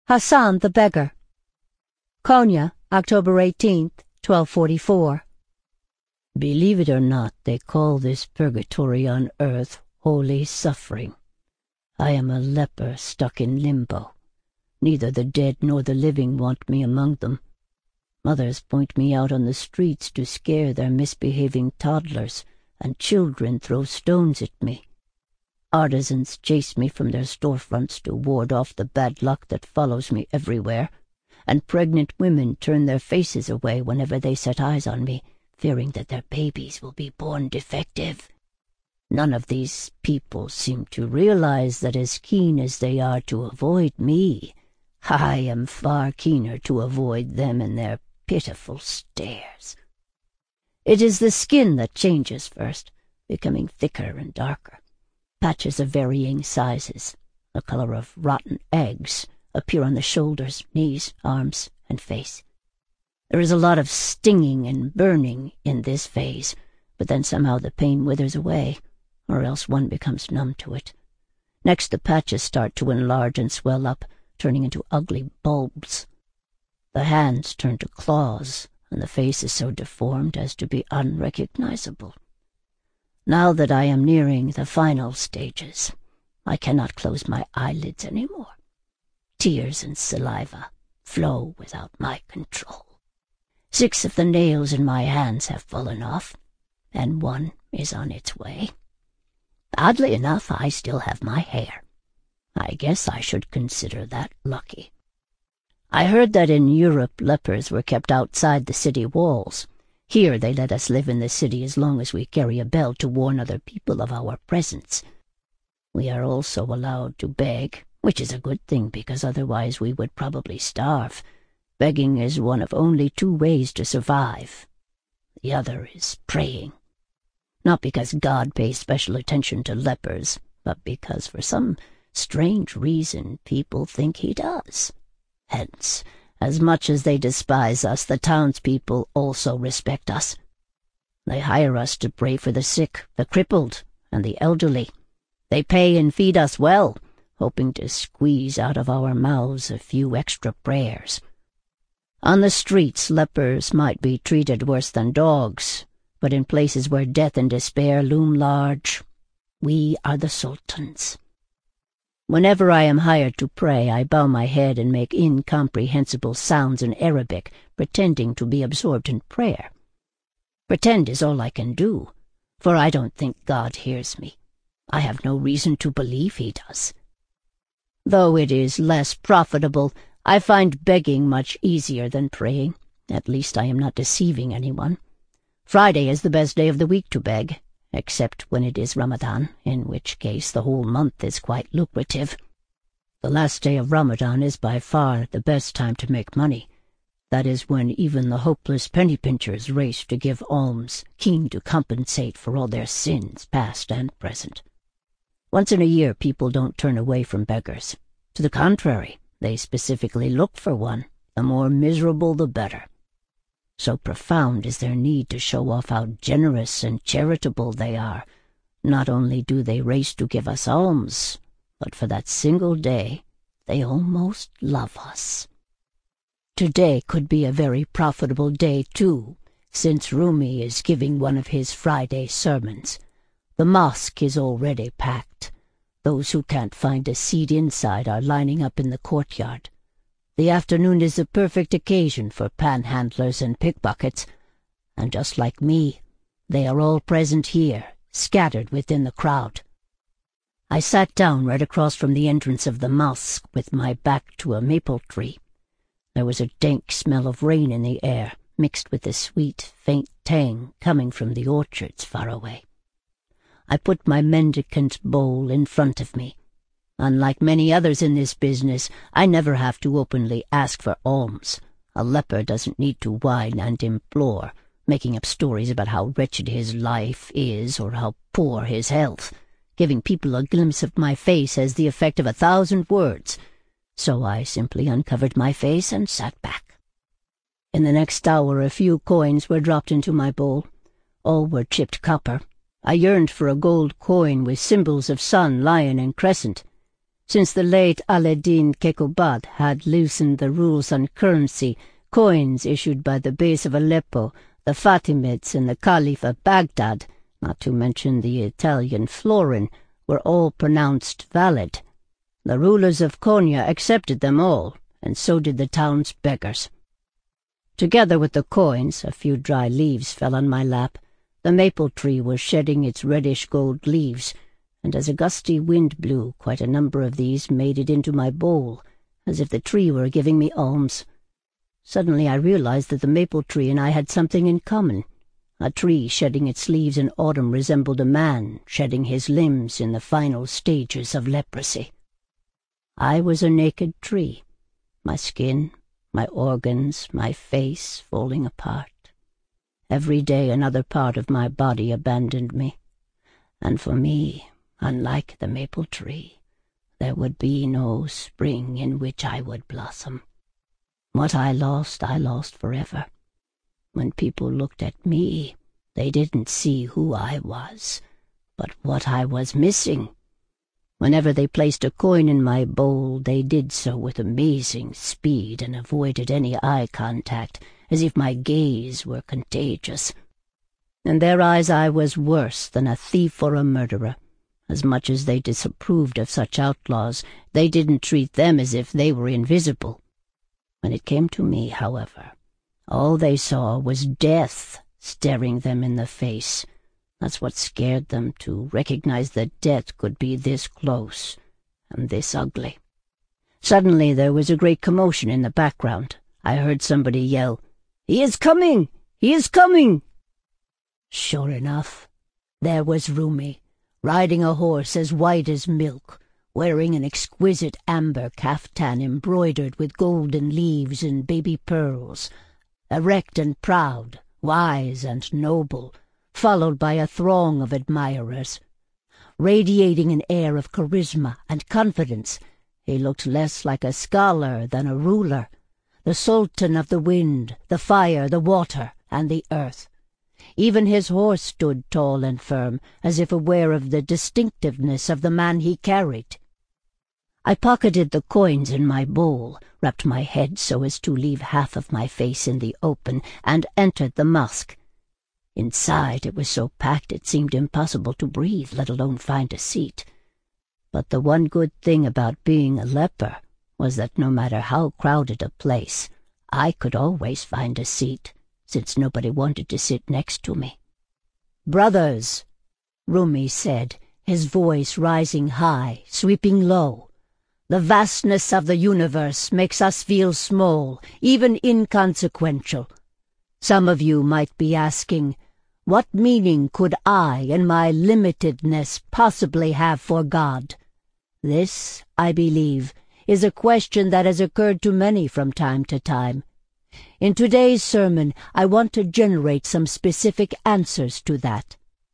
Hassan the Beggar. Konya, October 18th, 1244. Believe it or not, they call this purgatory on earth holy suffering. I am a leper stuck in limbo. Neither the dead nor the living want me among them. Mothers point me out on the streets to scare their misbehaving toddlers, and children throw stones at me. Artisans chase me from their storefronts to ward off the bad luck that follows me everywhere, and pregnant women turn their faces away whenever they set eyes on me, fearing that their babies will be born defective. None of these people seem to realize that as keen as they are to avoid me, I am far keener to avoid them and their pitiful stares. It is the skin that changes first, becoming thicker and darker. Patches of varying sizes, the color of rotten eggs, appear on the shoulders, knees, arms, and face. There is a lot of stinging and burning in this phase, but then somehow the pain withers away, or else one becomes numb to it. Next, the patches start to enlarge and swell up, turning into ugly bulbs. The hands turn to claws, and the face is so deformed as to be unrecognizable. Now that I am nearing the final stages, I cannot close my eyelids anymore. Tears and saliva flow without my control. 6 of the nails in my hands have fallen off, and 1 is on its way. Oddly enough, I still have my hair. I guess I should consider that lucky. I heard that in Europe lepers were kept outside the city walls. Here they let us live in the city as long as we carry a bell to warn other people of our presence. We are also allowed to beg, which is a good thing because otherwise we would probably starve. Begging is one of only 2 ways to survive. The other is praying. Not because God pays special attention to lepers, but because for some strange reason people think he does. Hence, as much as they despise us, the townspeople also respect us. They hire us to pray for the sick, the crippled, and the elderly. They pay and feed us well, hoping to squeeze out of our mouths a few extra prayers. On the streets, lepers might be treated worse than dogs, but in places where death and despair loom large, we are the sultans. Whenever I am hired to pray, I bow my head and make incomprehensible sounds in Arabic, pretending to be absorbed in prayer. Pretend is all I can do, for I don't think God hears me. I have no reason to believe he does. Though it is less profitable, I find begging much easier than praying. At least I am not deceiving anyone. Friday is the best day of the week to beg, except when it is Ramadan, in which case the whole month is quite lucrative. The last day of Ramadan is by far the best time to make money. That is when even the hopeless penny-pinchers race to give alms, keen to compensate for all their sins, past and present. Once in a year people don't turn away from beggars. To the contrary, they specifically look for one. The more miserable the better. So profound is their need to show off how generous and charitable they are. Not only do they race to give us alms, but for that single day, they almost love us. Today could be a very profitable day, too, since Rumi is giving one of his Friday sermons. The mosque is already packed. Those who can't find a seat inside are lining up in the courtyard. The afternoon is a perfect occasion for panhandlers and pickpockets, and just like me, they are all present here, scattered within the crowd. I sat down right across from the entrance of the mosque with my back to a maple tree. There was a dank smell of rain in the air, mixed with the sweet, faint tang coming from the orchards far away. I put my mendicant bowl in front of me. Unlike many others in this business, I never have to openly ask for alms. A leper doesn't need to whine and implore, making up stories about how wretched his life is or how poor his health. Giving people a glimpse of my face has the effect of 1,000 words, so I simply uncovered my face and sat back. In the next hour a few coins were dropped into my bowl. All were chipped copper. I yearned for a gold coin with symbols of sun, lion, and crescent. Since the late Alaeddin Keykubat had loosened the rules on currency, coins issued by the Beys of Aleppo, the Fatimids, and the Caliph of Baghdad, not to mention the Italian florin, were all pronounced valid. The rulers of Konya accepted them all, and so did the town's beggars. Together with the coins, a few dry leaves fell on my lap. The maple tree was shedding its reddish-gold leaves, and as a gusty wind blew, quite a number of these made it into my bowl, as if the tree were giving me alms. Suddenly I realized that the maple tree and I had something in common. A tree shedding its leaves in autumn resembled a man shedding his limbs in the final stages of leprosy. I was a naked tree, my skin, my organs, my face falling apart. Every day another part of my body abandoned me, and for me, unlike the maple tree, there would be no spring in which I would blossom. What I lost forever. When people looked at me, they didn't see who I was, but what I was missing. Whenever they placed a coin in my bowl, they did so with amazing speed and avoided any eye contact, as if my gaze were contagious. In their eyes I was worse than a thief or a murderer. As much as they disapproved of such outlaws, they didn't treat them as if they were invisible. When it came to me, however, all they saw was death staring them in the face. That's what scared them, to recognize that death could be this close and this ugly. Suddenly there was a great commotion in the background. I heard somebody yell, "He is coming! He is coming!" Sure enough, there was Rumi, riding a horse as white as milk, wearing an exquisite amber kaftan embroidered with golden leaves and baby pearls, erect and proud, wise and noble, followed by a throng of admirers. Radiating an air of charisma and confidence, he looked less like a scholar than a ruler, the sultan of the wind, the fire, the water, and the earth. Even his horse stood tall and firm, as if aware of the distinctiveness of the man he carried. I pocketed the coins in my bowl, wrapped my head so as to leave half of my face in the open, and entered the mosque. Inside it was so packed it seemed impossible to breathe, let alone find a seat. But the one good thing about being a leper was that no matter how crowded a place, I could always find a seat, since nobody wanted to sit next to me. "Brothers," Rumi said, his voice rising high, sweeping low, "the vastness of the universe makes us feel small, even inconsequential. Some of you might be asking, what meaning could I, in my limitedness, possibly have for God? This, I believe, is a question that has occurred to many from time to time. In today's sermon, I want to generate some specific answers to that."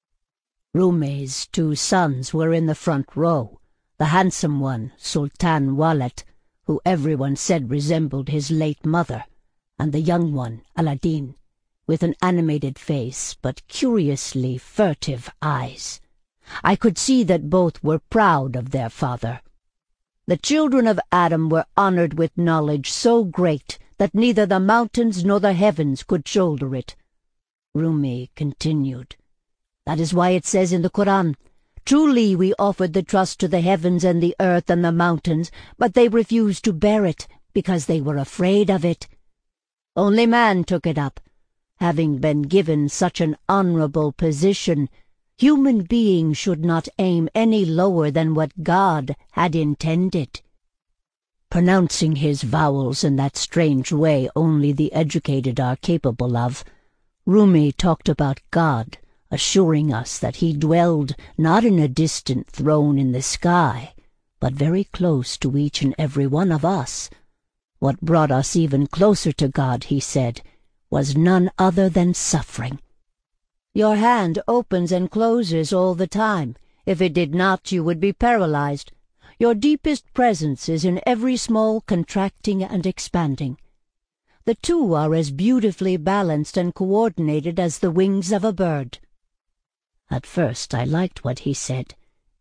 Rumi's 2 sons were in the front row, the handsome one, Sultan Walet, who everyone said resembled his late mother, and the young one, Alaeddin, with an animated face but curiously furtive eyes. I could see that both were proud of their father. The children of Adam were honored with knowledge so great that neither the mountains nor the heavens could shoulder it. Rumi continued, "That is why it says in the Quran, 'Truly we offered the trust to the heavens and the earth and the mountains, but they refused to bear it because they were afraid of it.' Only man took it up. Having been given such an honorable position, human beings should not aim any lower than what God had intended." Pronouncing his vowels in that strange way only the educated are capable of, Rumi talked about God, assuring us that he dwelled not in a distant throne in the sky, but very close to each and every one of us. What brought us even closer to God, he said, was none other than suffering. Your hand opens and closes all the time. If it did not, you would be paralyzed. Your deepest presence is in every small contracting and expanding. The two are as beautifully balanced and coordinated as the wings of a bird. At first I liked what he said.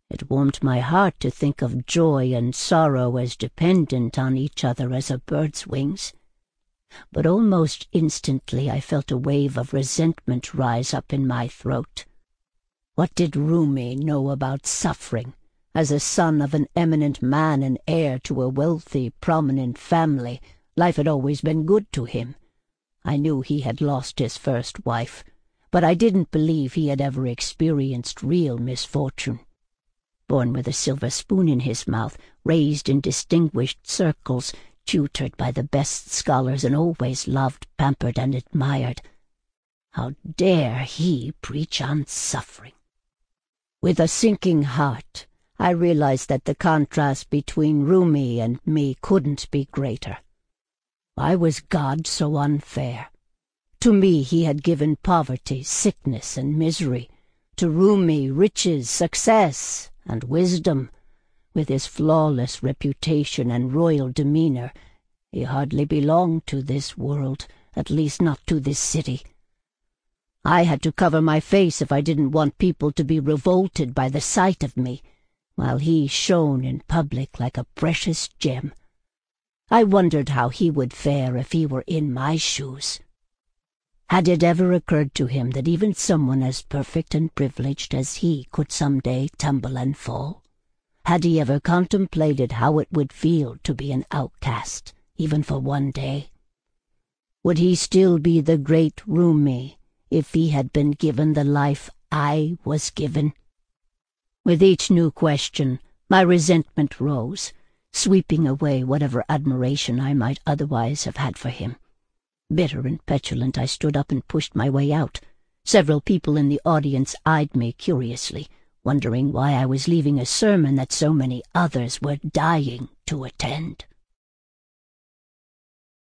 It warmed my heart to think of joy and sorrow as dependent on each other as a bird's wings. But almost instantly I felt a wave of resentment rise up in my throat. What did Rumi know about suffering? As a son of an eminent man and heir to a wealthy, prominent family, life had always been good to him. I knew he had lost his first wife, but I didn't believe he had ever experienced real misfortune. Born with a silver spoon in his mouth, raised in distinguished circles, tutored by the best scholars and always loved, pampered, and admired. How dare he preach on suffering? With a sinking heart, I realized that the contrast between Rumi and me couldn't be greater. Why was God so unfair? To me he had given poverty, sickness, and misery. To Rumi, riches, success, and wisdom. With his flawless reputation and royal demeanor, he hardly belonged to this world, at least not to this city. I had to cover my face if I didn't want people to be revolted by the sight of me, while he shone in public like a precious gem. I wondered how he would fare if he were in my shoes. Had it ever occurred to him that even someone as perfect and privileged as he could some day tumble and fall? Had he ever contemplated how it would feel to be an outcast, even for one day? Would he still be the great Rumi if he had been given the life I was given? With each new question, my resentment rose, sweeping away whatever admiration I might otherwise have had for him. Bitter and petulant, I stood up and pushed my way out. Several people in the audience eyed me curiously, wondering why I was leaving a sermon that so many others were dying to attend.